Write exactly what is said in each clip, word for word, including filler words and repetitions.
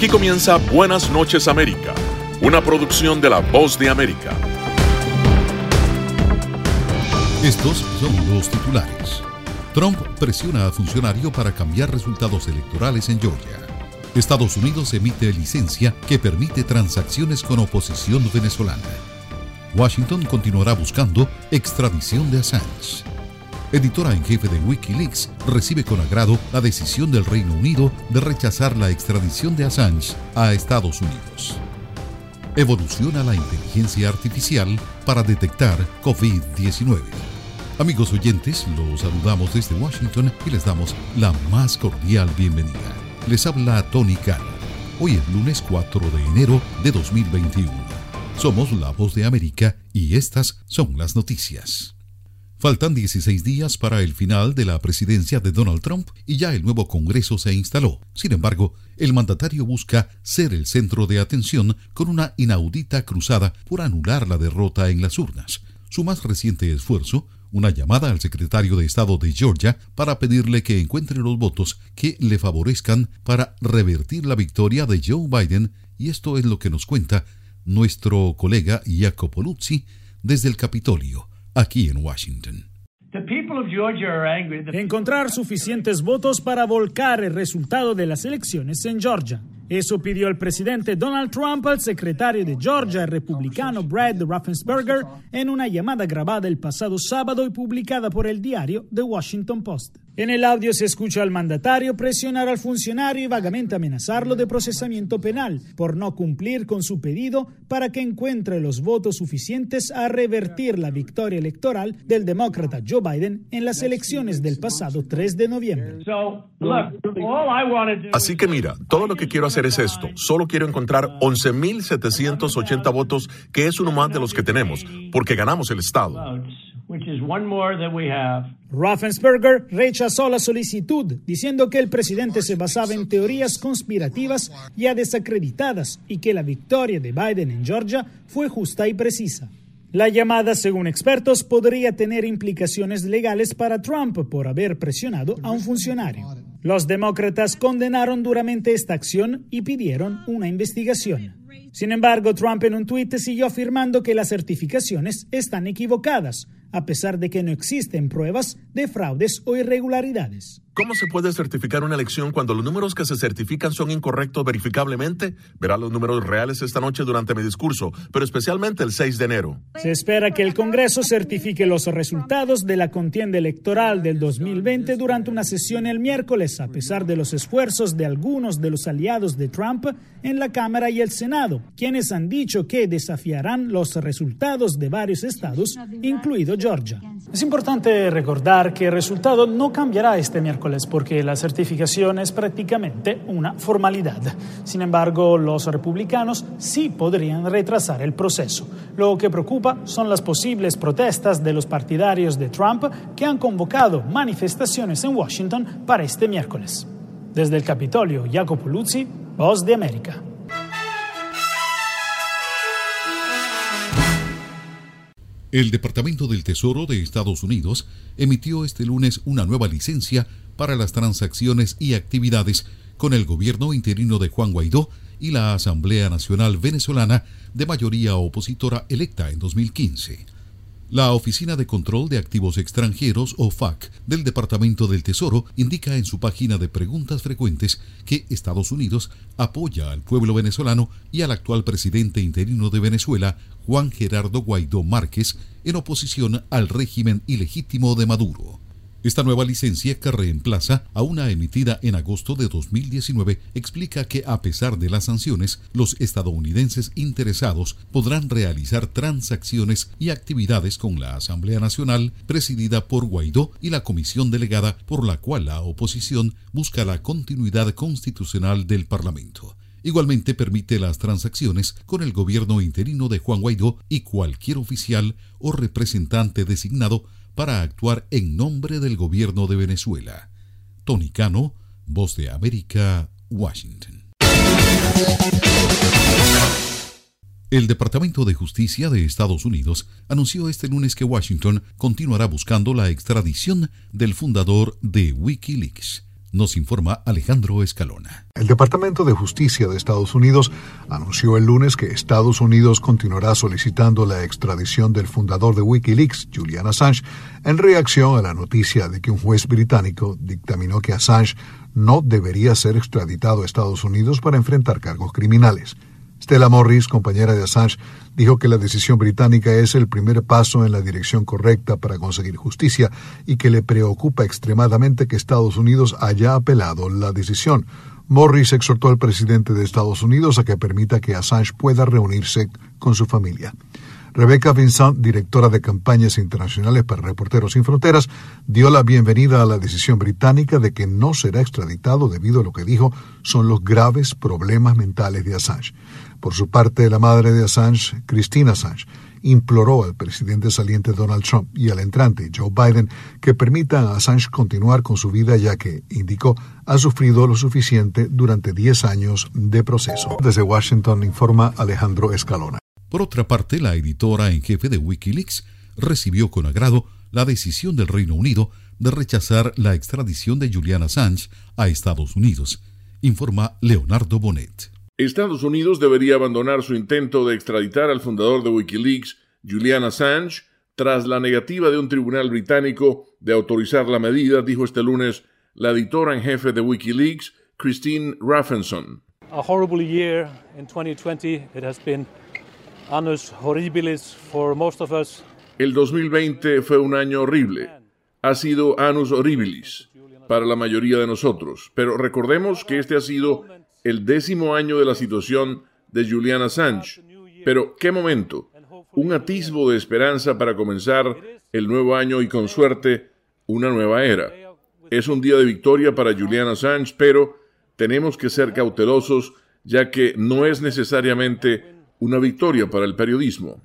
Aquí comienza Buenas noches América, una producción de La Voz de América. Estos son los titulares. Trump presiona a funcionario para cambiar resultados electorales en Georgia. Estados Unidos emite licencia que permite transacciones con oposición venezolana. Washington continuará buscando extradición de Assange. Editora en jefe de Wikileaks recibe con agrado la decisión del Reino Unido de rechazar la extradición de Assange a Estados Unidos. Evoluciona la inteligencia artificial para detectar COVID diecinueve. Amigos oyentes, los saludamos desde Washington y les damos la más cordial bienvenida. Les habla Tony Cano. Hoy es lunes cuatro de enero de dos mil veintiuno. Somos La Voz de América y estas son las noticias. Faltan dieciséis días para el final de la presidencia de Donald Trump y ya el nuevo Congreso se instaló. Sin embargo, el mandatario busca ser el centro de atención con una inaudita cruzada por anular la derrota en las urnas. Su más reciente esfuerzo, una llamada al secretario de Estado de Georgia para pedirle que encuentre los votos que le favorezcan para revertir la victoria de Joe Biden, y esto es lo que nos cuenta nuestro colega Jacopo Luzzi desde el Capitolio, aquí en Washington. Encontrar suficientes votos para volcar el resultado de las elecciones en Georgia. Eso pidió el presidente Donald Trump al secretario de Georgia, el republicano Brad Raffensperger, en una llamada grabada el pasado sábado y publicada por el diario The Washington Post. En el audio se escucha al mandatario presionar al funcionario y vagamente amenazarlo de procesamiento penal por no cumplir con su pedido para que encuentre los votos suficientes a revertir la victoria electoral del demócrata Joe Biden en las elecciones del pasado tres de noviembre. Así que mira, todo lo que quiero hacer es esto. Solo quiero encontrar once mil setecientos ochenta votos, que es uno más de los que tenemos, porque ganamos el estado. Raffensperger rechazó la solicitud, diciendo que el presidente se basaba en teorías conspirativas ya desacreditadas y que la victoria de Biden en Georgia fue justa y precisa. La llamada, según expertos, podría tener implicaciones legales para Trump por haber presionado a un funcionario. Los demócratas condenaron duramente esta acción y pidieron una investigación. Sin embargo, Trump en un tuit siguió afirmando que las certificaciones están equivocadas, a pesar de que no existen pruebas de fraudes o irregularidades. ¿Cómo se puede certificar una elección cuando los números que se certifican son incorrectos verificablemente? Verá los números reales esta noche durante mi discurso, pero especialmente el seis de enero. Se espera que el Congreso certifique los resultados de la contienda electoral del dos mil veinte durante una sesión el miércoles, a pesar de los esfuerzos de algunos de los aliados de Trump en la Cámara y el Senado, quienes han dicho que desafiarán los resultados de varios estados, incluido Georgia. Es importante recordar que el resultado no cambiará este miércoles porque la certificación es prácticamente una formalidad. Sin embargo, los republicanos sí podrían retrasar el proceso. Lo que preocupa son las posibles protestas de los partidarios de Trump que han convocado manifestaciones en Washington para este miércoles. Desde el Capitolio, Jacopo Luzzi, Voz de América. El Departamento del Tesoro de Estados Unidos emitió este lunes una nueva licencia para las transacciones y actividades con el gobierno interino de Juan Guaidó y la Asamblea Nacional Venezolana de mayoría opositora electa en dos mil quince. La Oficina de Control de Activos Extranjeros, o F A C, del Departamento del Tesoro indica en su página de preguntas frecuentes que Estados Unidos apoya al pueblo venezolano y al actual presidente interino de Venezuela, Juan Gerardo Guaidó Márquez, en oposición al régimen ilegítimo de Maduro. Esta nueva licencia, que reemplaza a una emitida en agosto de dos mil diecinueve, explica que a pesar de las sanciones, los estadounidenses interesados podrán realizar transacciones y actividades con la Asamblea Nacional, presidida por Guaidó, y la comisión delegada por la cual la oposición busca la continuidad constitucional del Parlamento. Igualmente permite las transacciones con el gobierno interino de Juan Guaidó y cualquier oficial o representante designado para actuar en nombre del gobierno de Venezuela. Tony Cano, Voz de América, Washington. El Departamento de Justicia de Estados Unidos anunció este lunes que Washington continuará buscando la extradición del fundador de Wikileaks, Nos informa Alejandro Escalona. El Departamento de Justicia de Estados Unidos anunció el lunes que Estados Unidos continuará solicitando la extradición del fundador de Wikileaks, Julian Assange, en reacción a la noticia de que un juez británico dictaminó que Assange no debería ser extraditado a Estados Unidos para enfrentar cargos criminales. Stella Morris, compañera de Assange, dijo que la decisión británica es el primer paso en la dirección correcta para conseguir justicia y que le preocupa extremadamente que Estados Unidos haya apelado la decisión. Morris exhortó al presidente de Estados Unidos a que permita que Assange pueda reunirse con su familia. Rebecca Vincent, directora de campañas internacionales para Reporteros Sin Fronteras, dio la bienvenida a la decisión británica de que no será extraditado debido a lo que dijo son los graves problemas mentales de Assange. Por su parte, la madre de Assange, Christine Assange, imploró al presidente saliente Donald Trump y al entrante Joe Biden que permitan a Assange continuar con su vida, ya que, indicó, ha sufrido lo suficiente durante diez años de proceso. Desde Washington informa Alejandro Escalona. Por otra parte, la editora en jefe de Wikileaks recibió con agrado la decisión del Reino Unido de rechazar la extradición de Julian Assange a Estados Unidos, informa Leonardo Bonet. Estados Unidos debería abandonar su intento de extraditar al fundador de Wikileaks, Julian Assange, tras la negativa de un tribunal británico de autorizar la medida, dijo este lunes la editora en jefe de Wikileaks, Christine Rafenson. A horrible year in twenty twenty. It has been annus horribilis for most of us. El dos mil veinte fue un año horrible. Ha sido annus horribilis para la mayoría de nosotros. Pero recordemos que este ha sido el décimo año de la situación de Julian Assange. Pero, ¿qué momento? Un atisbo de esperanza para comenzar el nuevo año y, con suerte, una nueva era. Es un día de victoria para Julian Assange, pero tenemos que ser cautelosos, ya que no es necesariamente una victoria para el periodismo.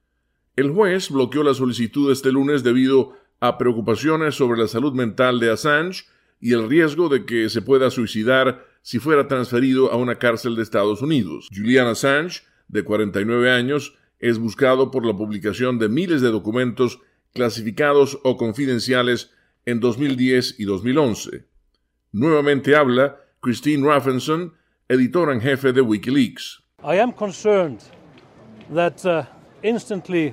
El juez bloqueó la solicitud este lunes debido a preocupaciones sobre la salud mental de Assange y el riesgo de que se pueda suicidar si fuera transferido a una cárcel de Estados Unidos. Julian Assange, de cuarenta y nueve años, es buscado por la publicación de miles de documentos clasificados o confidenciales en dos mil diez y dos mil once. Nuevamente habla Christine Rafenson, editora en jefe de Wikileaks. I am concerned that uh, instantly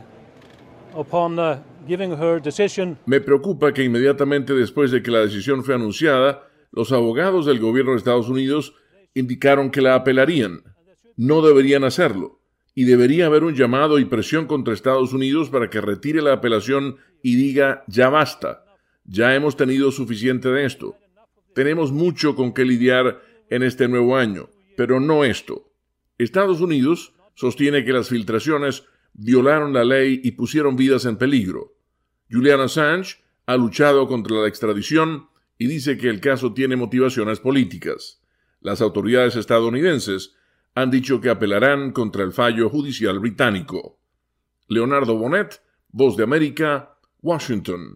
upon uh, giving her decision. Me preocupa que inmediatamente después de que la decisión fue anunciada, los abogados del gobierno de Estados Unidos indicaron que la apelarían. No deberían hacerlo, y debería haber un llamado y presión contra Estados Unidos para que retire la apelación y diga, ya basta, ya hemos tenido suficiente de esto. Tenemos mucho con qué lidiar en este nuevo año, pero no esto. Estados Unidos sostiene que las filtraciones violaron la ley y pusieron vidas en peligro. Julian Assange ha luchado contra la extradición y dice que el caso tiene motivaciones políticas. Las autoridades estadounidenses han dicho que apelarán contra el fallo judicial británico. Leonardo Bonet, Voz de América, Washington.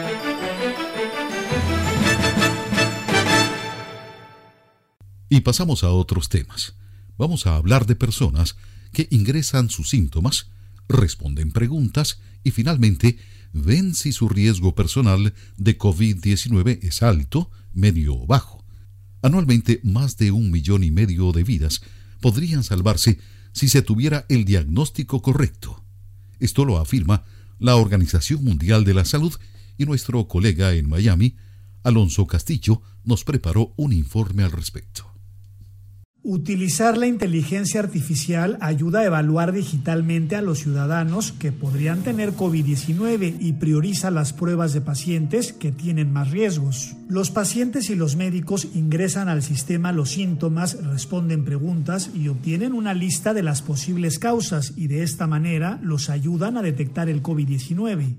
Y pasamos a otros temas. Vamos a hablar de personas que ingresan sus síntomas, responden preguntas y finalmente ven si su riesgo personal de covid diecinueve es alto, medio o bajo. Anualmente, más de un millón y medio de vidas podrían salvarse si se tuviera el diagnóstico correcto. Esto lo afirma la Organización Mundial de la Salud y nuestro colega en Miami, Alonso Castillo, nos preparó un informe al respecto. Utilizar la inteligencia artificial ayuda a evaluar digitalmente a los ciudadanos que podrían tener covid diecinueve y prioriza las pruebas de pacientes que tienen más riesgos. Los pacientes y los médicos ingresan al sistema los síntomas, responden preguntas y obtienen una lista de las posibles causas y de esta manera los ayudan a detectar el covid diecinueve.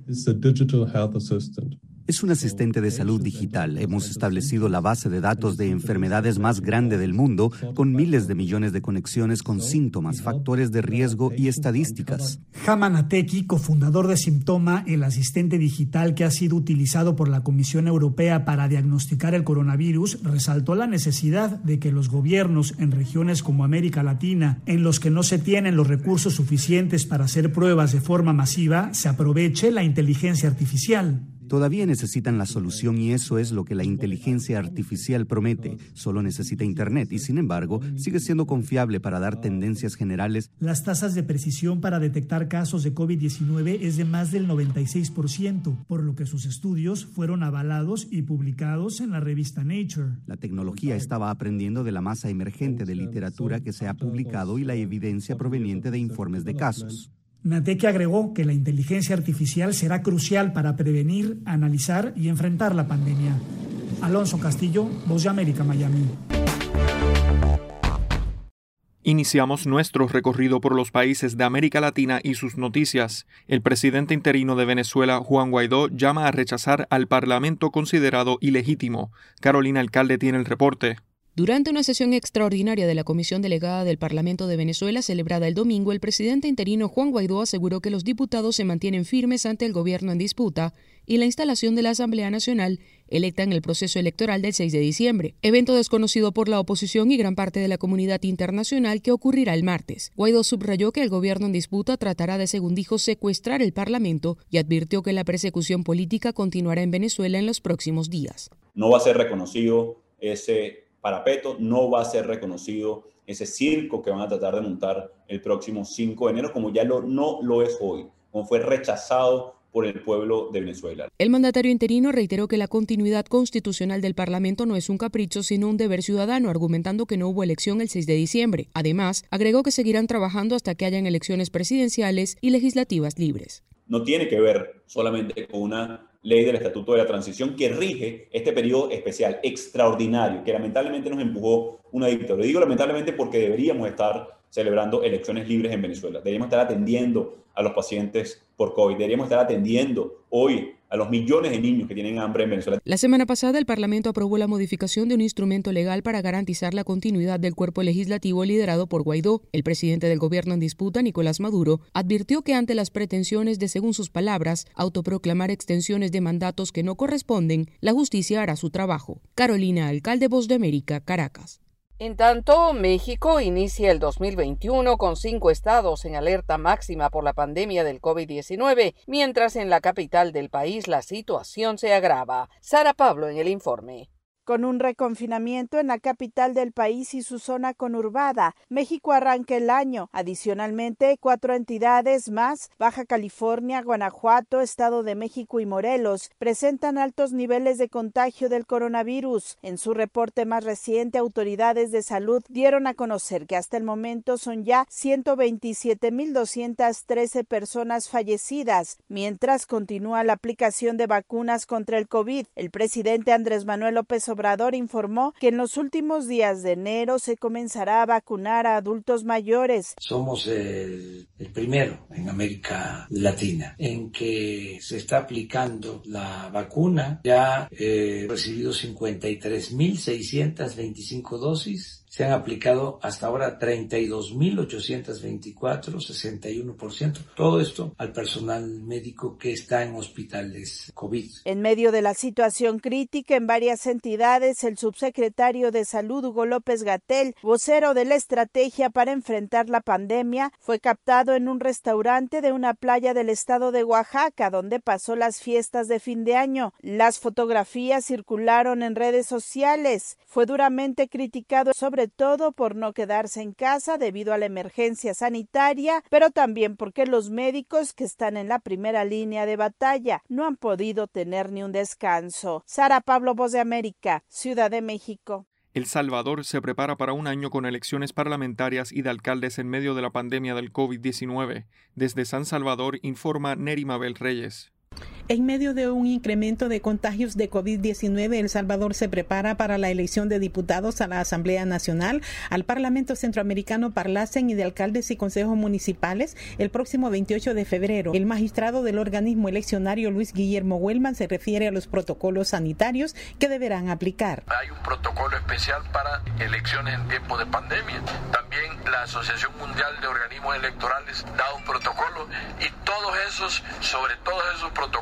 Es un asistente de salud digital. Hemos establecido la base de datos de enfermedades más grande del mundo, con miles de millones de conexiones con síntomas, factores de riesgo y estadísticas. Haman Ateki, cofundador de Symptoma, el asistente digital que ha sido utilizado por la Comisión Europea para diagnosticar el coronavirus, resaltó la necesidad de que los gobiernos en regiones como América Latina, en los que no se tienen los recursos suficientes para hacer pruebas de forma masiva, se aproveche la inteligencia artificial. Todavía necesitan la solución y eso es lo que la inteligencia artificial promete. Solo necesita Internet y, sin embargo, sigue siendo confiable para dar tendencias generales. Las tasas de precisión para detectar casos de COVID diecinueve es de más del noventa y seis por ciento, por lo que sus estudios fueron avalados y publicados en la revista Nature. La tecnología estaba aprendiendo de la masa emergente de literatura que se ha publicado y la evidencia proveniente de informes de casos. Nateke agregó que la inteligencia artificial será crucial para prevenir, analizar y enfrentar la pandemia. Alonso Castillo, Voz de América, Miami. Iniciamos nuestro recorrido por los países de América Latina y sus noticias. El presidente interino de Venezuela, Juan Guaidó, llama a rechazar al Parlamento considerado ilegítimo. Carolina Alcalde tiene el reporte. Durante una sesión extraordinaria de la Comisión Delegada del Parlamento de Venezuela celebrada el domingo, el presidente interino Juan Guaidó aseguró que los diputados se mantienen firmes ante el gobierno en disputa y la instalación de la Asamblea Nacional electa en el proceso electoral del seis de diciembre, evento desconocido por la oposición y gran parte de la comunidad internacional que ocurrirá el martes. Guaidó subrayó que el gobierno en disputa tratará de, según dijo, secuestrar el Parlamento y advirtió que la persecución política continuará en Venezuela en los próximos días. No va a ser reconocido ese parapeto, no va a ser reconocido ese circo que van a tratar de montar el próximo cinco de enero, como ya lo, no lo es hoy, como fue rechazado por el pueblo de Venezuela. El mandatario interino reiteró que la continuidad constitucional del Parlamento no es un capricho, sino un deber ciudadano, argumentando que no hubo elección el seis de diciembre. Además, agregó que seguirán trabajando hasta que hayan elecciones presidenciales y legislativas libres. No tiene que ver solamente con una ley del Estatuto de la Transición que rige este periodo especial, extraordinario, que lamentablemente nos empujó una dictadura. Digo lamentablemente porque deberíamos estar celebrando elecciones libres en Venezuela. Deberíamos estar atendiendo a los pacientes por COVID. Deberíamos estar atendiendo hoy a los millones de niños que tienen hambre en Venezuela. La semana pasada, el Parlamento aprobó la modificación de un instrumento legal para garantizar la continuidad del cuerpo legislativo liderado por Guaidó. El presidente del gobierno en disputa, Nicolás Maduro, advirtió que ante las pretensiones de, según sus palabras, autoproclamar extensiones de mandatos que no corresponden, la justicia hará su trabajo. Carolina Alcalde, Voz de América, Caracas. En tanto, México inicia el dos mil veintiuno con cinco estados en alerta máxima por la pandemia del COVID diecinueve, mientras en la capital del país la situación se agrava. Sara Pablo en el informe. Con un reconfinamiento en la capital del país y su zona conurbada, México arranca el año. Adicionalmente, cuatro entidades más, Baja California, Guanajuato, Estado de México y Morelos, presentan altos niveles de contagio del coronavirus. En su reporte más reciente, autoridades de salud dieron a conocer que hasta el momento son ya ciento veintisiete mil doscientas trece personas fallecidas, mientras continúa la aplicación de vacunas contra el COVID. El presidente Andrés Manuel López Obrador informó que en los últimos días de enero se comenzará a vacunar a adultos mayores. Somos el, el primero en América Latina en que se está aplicando la vacuna. Ya he recibido cincuenta y tres mil seiscientas veinticinco dosis. Se han aplicado hasta ahora treinta y dos mil ochocientos veinticuatro, sesenta y uno por ciento. Todo esto al personal médico que está en hospitales COVID. En medio de la situación crítica en varias entidades, el subsecretario de Salud, Hugo López-Gatell, vocero de la estrategia para enfrentar la pandemia, fue captado en un restaurante de una playa del estado de Oaxaca, donde pasó las fiestas de fin de año. Las fotografías circularon en redes sociales. Fue duramente criticado sobre todo por no quedarse en casa debido a la emergencia sanitaria, pero también porque los médicos que están en la primera línea de batalla no han podido tener ni un descanso. Sara Pablo, Voz de América, Ciudad de México. El Salvador se prepara para un año con elecciones parlamentarias y de alcaldes en medio de la pandemia del COVID diecinueve. Desde San Salvador informa Neri Mabel Reyes. En medio de un incremento de contagios de COVID diecinueve, El Salvador se prepara para la elección de diputados a la Asamblea Nacional, al Parlamento Centroamericano Parlacen y de alcaldes y consejos municipales el próximo veintiocho de febrero. El magistrado del organismo eleccionario, Luis Guillermo Huelman, se refiere a los protocolos sanitarios que deberán aplicar. Hay un protocolo especial para elecciones en tiempo de pandemia. También la Asociación Mundial de Organismos Electorales da un protocolo y todos esos, sobre todos esos protocolos,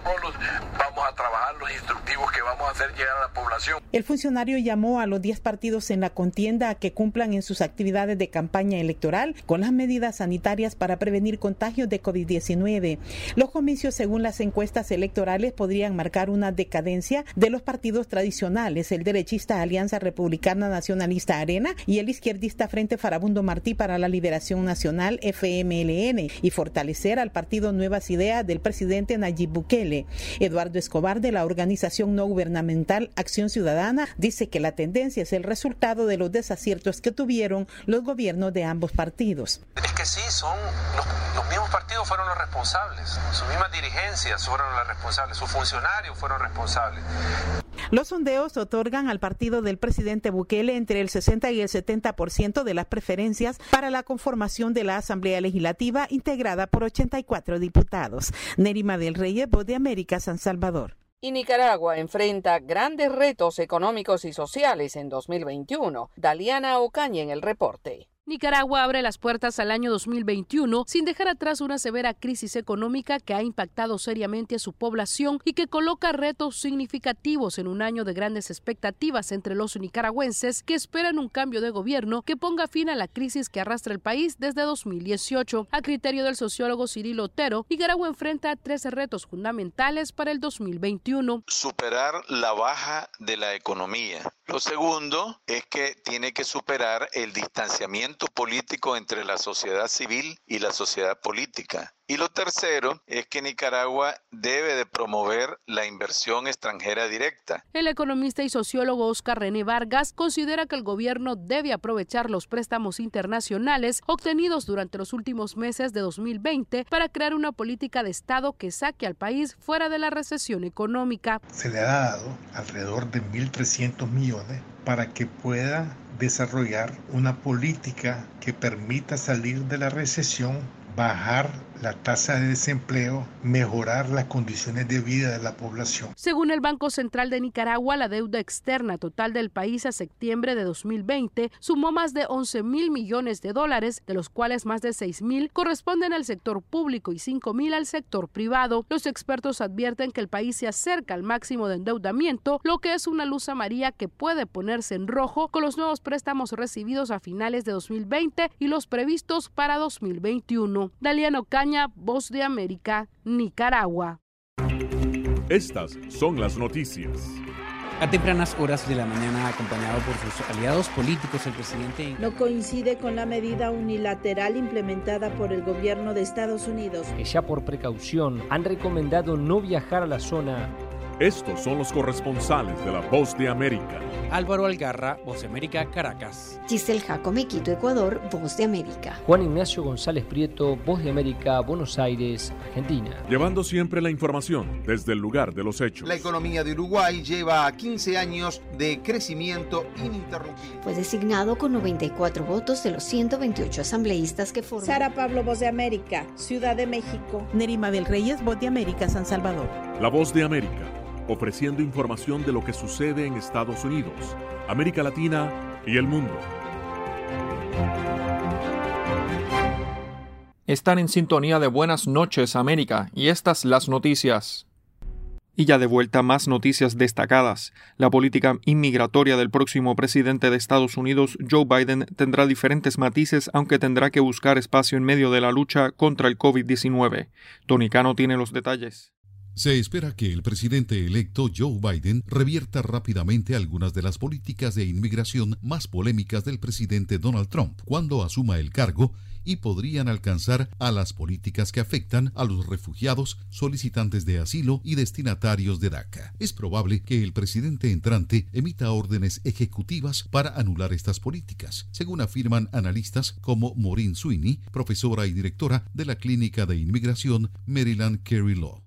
protocolos, vamos a trabajar los instructivos que vamos a hacer llegar a la población. El funcionario llamó a los diez partidos en la contienda a que cumplan en sus actividades de campaña electoral con las medidas sanitarias para prevenir contagios de COVID diecinueve. Los comicios, según las encuestas electorales, podrían marcar una decadencia de los partidos tradicionales, el derechista Alianza Republicana Nacionalista Arena y el izquierdista Frente Farabundo Martí para la Liberación Nacional F M L N, y fortalecer al partido Nuevas Ideas del presidente Nayib Bukele. Eduardo Escobar, de la organización no gubernamental Acción Ciudadana, dice que la tendencia es el resultado de los desaciertos que tuvieron los gobiernos de ambos partidos. Es que sí, son los, los mismos partidos fueron los responsables, sus mismas dirigencias fueron las responsables, sus funcionarios fueron responsables. Los sondeos otorgan al partido del presidente Bukele entre el sesenta y el setenta por ciento de las preferencias para la conformación de la Asamblea Legislativa integrada por ochenta y cuatro diputados. Nerima del Reyes, Voz de América, San Salvador. Y Nicaragua enfrenta grandes retos económicos y sociales en dos mil veintiuno. Daliana Ocaña en el reporte. Nicaragua abre las puertas al año dos mil veintiuno sin dejar atrás una severa crisis económica que ha impactado seriamente a su población y que coloca retos significativos en un año de grandes expectativas entre los nicaragüenses que esperan un cambio de gobierno que ponga fin a la crisis que arrastra el país desde dos mil dieciocho. A criterio del sociólogo Cirilo Otero, Nicaragua enfrenta tres retos fundamentales para el dos mil veintiuno. Superar la baja de la economía. Lo segundo es que tiene que superar el distanciamiento político entre la sociedad civil y la sociedad política. Y lo tercero es que Nicaragua debe de promover la inversión extranjera directa. El economista y sociólogo Oscar René Vargas considera que el gobierno debe aprovechar los préstamos internacionales obtenidos durante los últimos meses de dos mil veinte para crear una política de Estado que saque al país fuera de la recesión económica. Se le ha dado alrededor de mil trescientos millones para que pueda desarrollar una política que permita salir de la recesión, bajar la tasa de desempleo, mejorar las condiciones de vida de la población. Según el Banco Central de Nicaragua, la deuda externa total del país a septiembre de dos mil veinte sumó más de once mil millones de dólares, de los cuales más de seis mil corresponden al sector público y cinco mil al sector privado. Los expertos advierten que el país se acerca al máximo de endeudamiento, lo que es una luz amarilla que puede ponerse en rojo con los nuevos préstamos recibidos a finales de dos mil veinte y los previstos para dos mil veintiuno. Daliana Ocaña, Voz de América, Nicaragua. Estas son las noticias. A tempranas horas de la mañana, acompañado por sus aliados políticos, el presidente no coincide con la medida unilateral implementada por el gobierno de Estados Unidos, que ya por precaución han recomendado no viajar a la zona. Estos son los corresponsales de la Voz de América. Álvaro Algarra, Voz de América, Caracas. Giselle Jacome, Quito, Ecuador, Voz de América. Juan Ignacio González Prieto, Voz de América, Buenos Aires, Argentina. Llevando siempre la información desde el lugar de los hechos. La economía de Uruguay lleva quince años de crecimiento ininterrumpido. Fue designado con noventa y cuatro votos de los ciento veintiocho asambleístas que forman. Sara Pablo, Voz de América, Ciudad de México. Nerima del Reyes, Voz de América, San Salvador. La Voz de América, ofreciendo información de lo que sucede en Estados Unidos, América Latina y el mundo. Están en sintonía de Buenas noches, América, y estas las noticias. Y ya de vuelta, más noticias destacadas. La política inmigratoria del próximo presidente de Estados Unidos, Joe Biden, tendrá diferentes matices, aunque tendrá que buscar espacio en medio de la lucha contra el COVID diecinueve. Tony Cano tiene los detalles. Se espera que el presidente electo Joe Biden revierta rápidamente algunas de las políticas de inmigración más polémicas del presidente Donald Trump cuando asuma el cargo, y podrían alcanzar a las políticas que afectan a los refugiados, solicitantes de asilo y destinatarios de DACA. Es probable que el presidente entrante emita órdenes ejecutivas para anular estas políticas, según afirman analistas como Maureen Sweeney, profesora y directora de la Clínica de Inmigración Maryland Carey Law.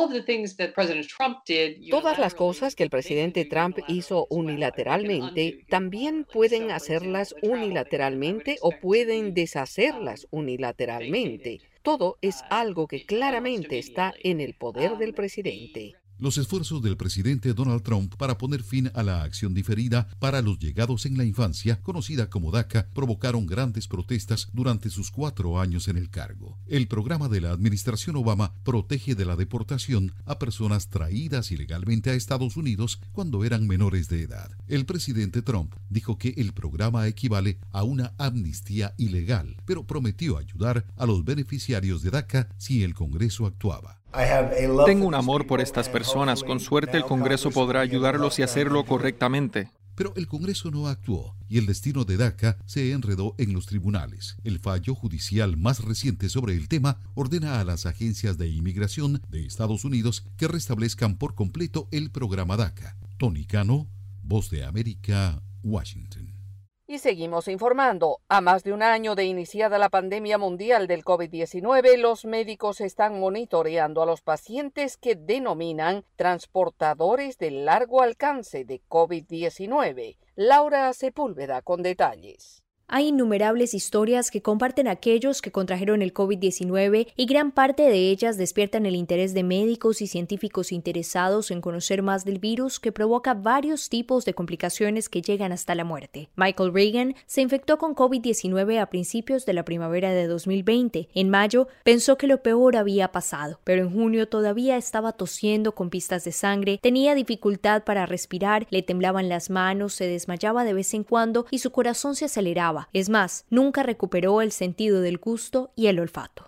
Todas las cosas que el presidente Trump hizo unilateralmente, también pueden hacerlas unilateralmente o pueden deshacerlas unilateralmente. Todo es algo que claramente está en el poder del presidente. Los esfuerzos del presidente Donald Trump para poner fin a la acción diferida para los llegados en la infancia, conocida como DACA, provocaron grandes protestas durante sus cuatro años en el cargo. El programa de la administración Obama protege de la deportación a personas traídas ilegalmente a Estados Unidos cuando eran menores de edad. El presidente Trump dijo que el programa equivale a una amnistía ilegal, pero prometió ayudar a los beneficiarios de DACA si el Congreso actuaba. Tengo un amor por estas personas. Con suerte el Congreso podrá ayudarlos y hacerlo correctamente. Pero el Congreso no actuó y el destino de DACA se enredó en los tribunales. El fallo judicial más reciente sobre el tema ordena a las agencias de inmigración de Estados Unidos que restablezcan por completo el programa DACA. Tony Cano, Voz de América, Washington. Y seguimos informando. A más de un año de iniciada la pandemia mundial del COVID diecinueve, los médicos están monitoreando a los pacientes que denominan transportadores de largo alcance de COVID diecinueve. Laura Sepúlveda con detalles. Hay innumerables historias que comparten aquellos que contrajeron el COVID diecinueve y gran parte de ellas despiertan el interés de médicos y científicos interesados en conocer más del virus que provoca varios tipos de complicaciones que llegan hasta la muerte. Michael Reagan se infectó con COVID diecinueve a principios de la primavera de dos mil veinte. En mayo pensó que lo peor había pasado, pero en junio todavía estaba tosiendo con pistas de sangre, tenía dificultad para respirar, le temblaban las manos, se desmayaba de vez en cuando y su corazón se aceleraba. Es más, nunca recuperó el sentido del gusto y el olfato.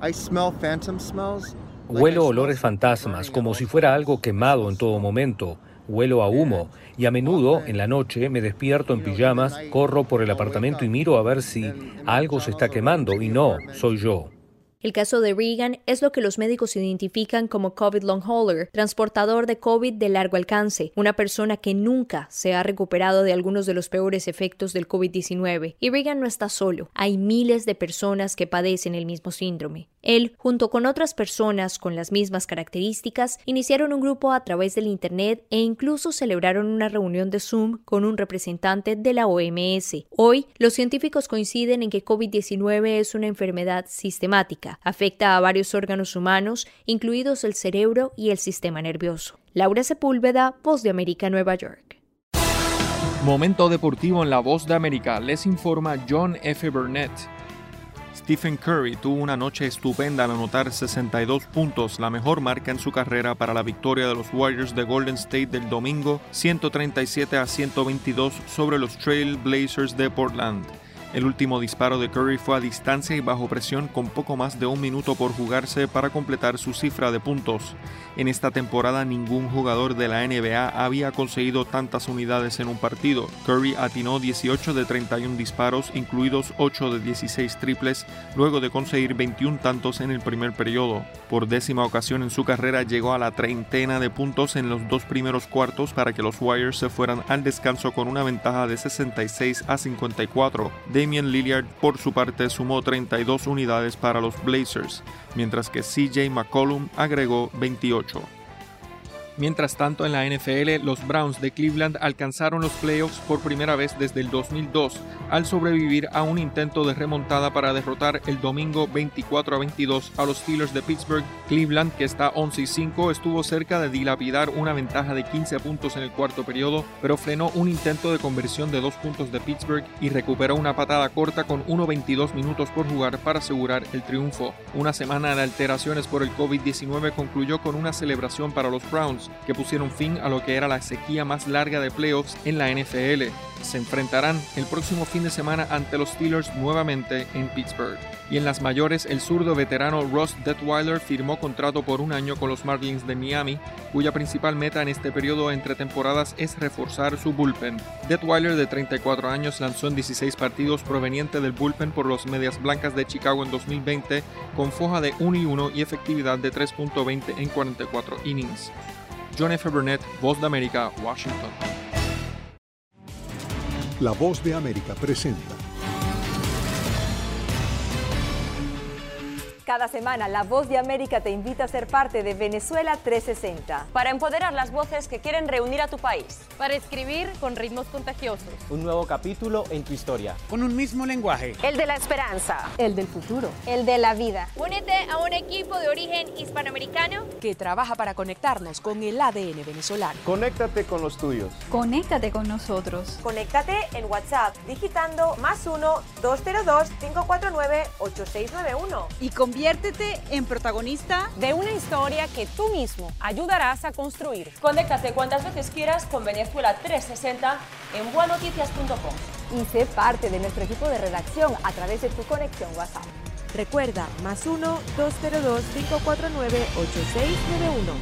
Huelo olores fantasmas, como si fuera algo quemado en todo momento. Huelo a humo y a menudo, en la noche, me despierto en pijamas, corro por el apartamento y miro a ver si algo se está quemando y no, soy yo. El caso de Reagan es lo que los médicos identifican como COVID long hauler, transportador de COVID de largo alcance, una persona que nunca se ha recuperado de algunos de los peores efectos del COVID diecinueve. Y Reagan no está solo, hay miles de personas que padecen el mismo síndrome. Él, junto con otras personas con las mismas características, iniciaron un grupo a través del Internet e incluso celebraron una reunión de Zoom con un representante de la O M S. Hoy, los científicos coinciden en que COVID diecinueve es una enfermedad sistemática. Afecta a varios órganos humanos, incluidos el cerebro y el sistema nervioso. Laura Sepúlveda, Voz de América, Nueva York. Momento deportivo en la Voz de América. Les informa John F. Burnett. Stephen Curry tuvo una noche estupenda al anotar sesenta y dos puntos, la mejor marca en su carrera para la victoria de los Warriors de Golden State del domingo, ciento treinta y siete a ciento veintidós sobre los Trail Blazers de Portland. El último disparo de Curry fue a distancia y bajo presión con poco más de un minuto por jugarse para completar su cifra de puntos. En esta temporada ningún jugador de la N B A había conseguido tantas unidades en un partido. Curry atinó dieciocho de treinta y uno disparos, incluidos ocho de dieciséis triples, luego de conseguir veintiún tantos en el primer periodo. Por décima ocasión en su carrera llegó a la treintena de puntos en los dos primeros cuartos para que los Warriors se fueran al descanso con una ventaja de sesenta y seis a cincuenta y cuatro. Damian Lillard, por su parte, sumó treinta y dos unidades para los Blazers, mientras que C J McCollum agregó veintiocho. Mientras tanto, en la N F L, los Browns de Cleveland alcanzaron los playoffs por primera vez desde el dos mil dos, al sobrevivir a un intento de remontada para derrotar el domingo veinticuatro a veintidós a los Steelers de Pittsburgh. Cleveland, que está once y cinco, estuvo cerca de dilapidar una ventaja de quince puntos en el cuarto periodo, pero frenó un intento de conversión de dos puntos de Pittsburgh y recuperó una patada corta con uno veintidós minutos por jugar para asegurar el triunfo. Una semana de alteraciones por el COVID diecinueve concluyó con una celebración para los Browns, que pusieron fin a lo que era la sequía más larga de playoffs en la N F L. Se enfrentarán el próximo fin de semana ante los Steelers nuevamente en Pittsburgh. Y en las mayores, el zurdo veterano Ross Detweiler firmó contrato por un año con los Marlins de Miami, cuya principal meta en este periodo entre temporadas es reforzar su bullpen. Detweiler, de treinta y cuatro años, lanzó en dieciséis partidos proveniente del bullpen por los Medias Blancas de Chicago en dos mil veinte, con foja de uno y uno y efectividad de tres punto veinte en cuarenta y cuatro innings. John F. Burnett, Voz de América, Washington. La Voz de América presenta Cada semana, La Voz de América te invita a ser parte de Venezuela trescientos sesenta. Para empoderar las voces que quieren reunir a tu país. Para escribir con ritmos contagiosos. Un nuevo capítulo en tu historia. Con un mismo lenguaje. El de la esperanza. El del futuro. El de la vida. Únete a un equipo de origen hispanoamericano que trabaja para conectarnos con el A D N venezolano. Conéctate con los tuyos. Conéctate con nosotros. Conéctate en WhatsApp digitando más uno dos cero dos cinco cuatro nueve ocho seis nueve uno y conviértete en protagonista de una historia que tú mismo ayudarás a construir. Conéctate cuantas veces quieras con Venezuela trescientos sesenta en buenoticias punto com y sé parte de nuestro equipo de redacción a través de tu conexión WhatsApp. Recuerda, más uno dos cero dos cinco cuatro nueve ocho seis nueve uno.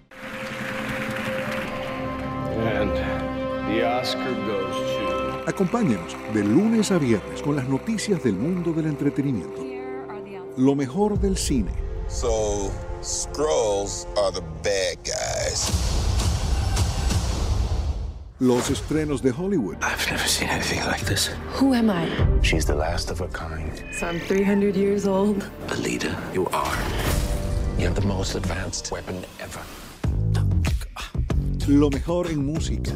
And the Oscar goes to... Acompáñenos de lunes a viernes con las noticias del mundo del entretenimiento. Lo mejor del cine. So, Skrulls are the bad guys. Los estrenos de Hollywood. I've never seen anything like this. Who am I? She's the last of her kind. So I'm three hundred years old. Alita, you are. You have the most advanced weapon ever. Lo mejor en música.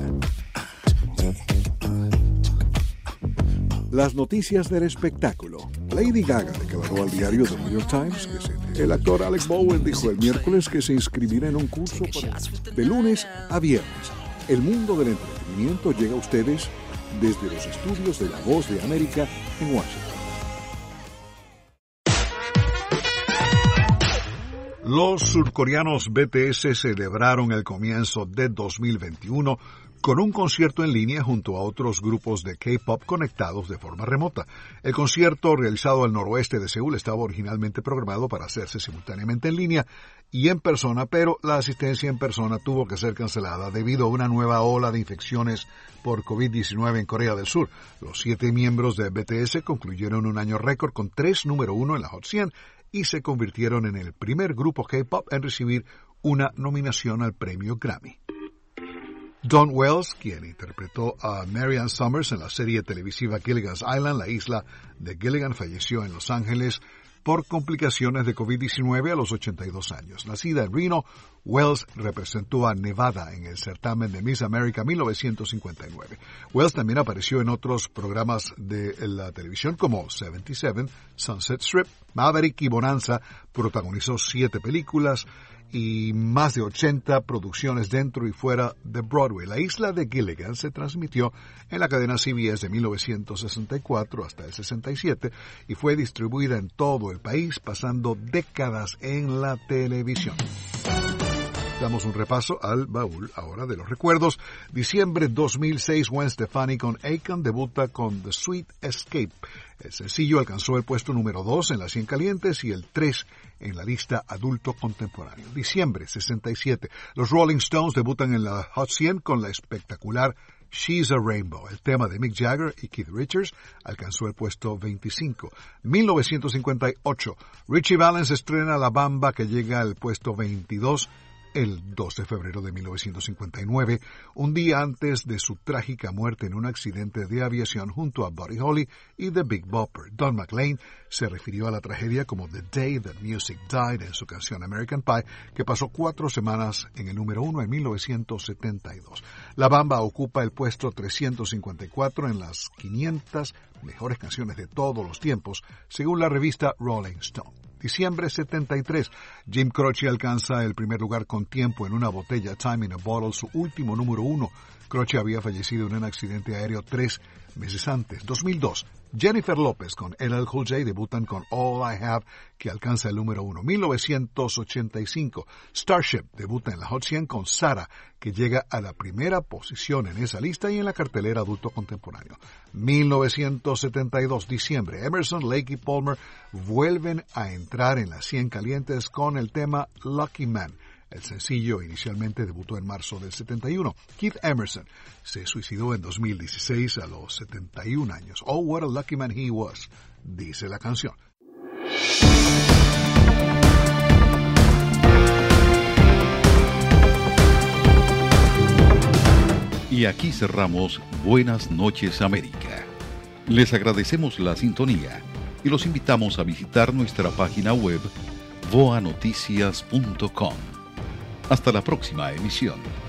Las noticias del espectáculo. Lady Gaga declaró al diario The New York Times que se... El actor Alec Baldwin dijo el miércoles que se inscribirá en un curso para... de lunes a viernes. El mundo del entretenimiento llega a ustedes desde los estudios de La Voz de América en Washington. Los surcoreanos B T S celebraron el comienzo de dos mil veintiuno con un concierto en línea junto a otros grupos de K-pop conectados de forma remota. El concierto, realizado al noroeste de Seúl, estaba originalmente programado para hacerse simultáneamente en línea y en persona, pero la asistencia en persona tuvo que ser cancelada debido a una nueva ola de infecciones por COVID diecinueve en Corea del Sur. Los siete miembros de B T S concluyeron un año récord con tres número uno en la Hot cien y se convirtieron en el primer grupo K-pop en recibir una nominación al premio Grammy. Don Wells, quien interpretó a Marianne Summers en la serie televisiva Gilligan's Island, la isla de Gilligan, falleció en Los Ángeles por complicaciones de COVID diecinueve a los ochenta y dos años. Nacida en Reno, Wells representó a Nevada en el certamen de Miss America mil novecientos cincuenta y nueve. Wells también apareció en otros programas de la televisión como setenta y siete, Sunset Strip, Maverick y Bonanza. Protagonizó siete películas y más de ochenta producciones dentro y fuera de Broadway. La isla de Gilligan se transmitió en la cadena C B S de mil novecientos sesenta y cuatro hasta el sesenta y siete y fue distribuida en todo el país, pasando décadas en la televisión. Damos un repaso al baúl ahora de los recuerdos. Diciembre dos mil seis, Gwen Stefani con Akon debuta con The Sweet Escape. El sencillo alcanzó el puesto número dos en las cien calientes y el tres en la lista adulto contemporáneo. Diciembre sesenta y siete, los Rolling Stones debutan en la Hot cien con la espectacular She's a Rainbow. El tema de Mick Jagger y Keith Richards alcanzó el puesto veinticinco. mil novecientos cincuenta y ocho, Richie Valens estrena La Bamba, que llega al puesto veintidós. El dos de febrero de mil novecientos cincuenta y nueve, un día antes de su trágica muerte en un accidente de aviación junto a Buddy Holly y The Big Bopper. Don McLean se refirió a la tragedia como The Day That Music Died en su canción American Pie, que pasó cuatro semanas en el número uno en mil novecientos setenta y dos. La Bamba ocupa el puesto trescientos cincuenta y cuatro en las quinientas mejores canciones de todos los tiempos, según la revista Rolling Stone. Diciembre setenta y tres, Jim Croce alcanza el primer lugar con Tiempo en una botella, Time in a Bottle, su último número uno. Croce había fallecido en un accidente aéreo tres meses antes. dos mil dos, Jennifer López con L L Cool J debutan con All I Have, que alcanza el número uno. mil novecientos ochenta y cinco, Starship debuta en la Hot cien con Sara, que llega a la primera posición en esa lista y en la cartelera adulto contemporáneo. mil novecientos setenta y dos, diciembre, Emerson, Lake y Palmer vuelven a entrar en las cien calientes con el tema Lucky Man. El sencillo inicialmente debutó en marzo del setenta y uno. Keith Emerson se suicidó en dos mil dieciséis a los setenta y un años. Oh, what a lucky man he was, dice la canción. Y aquí cerramos Buenas noches América. Les agradecemos la sintonía y los invitamos a visitar nuestra página web voa noticias punto com. Hasta la próxima emisión.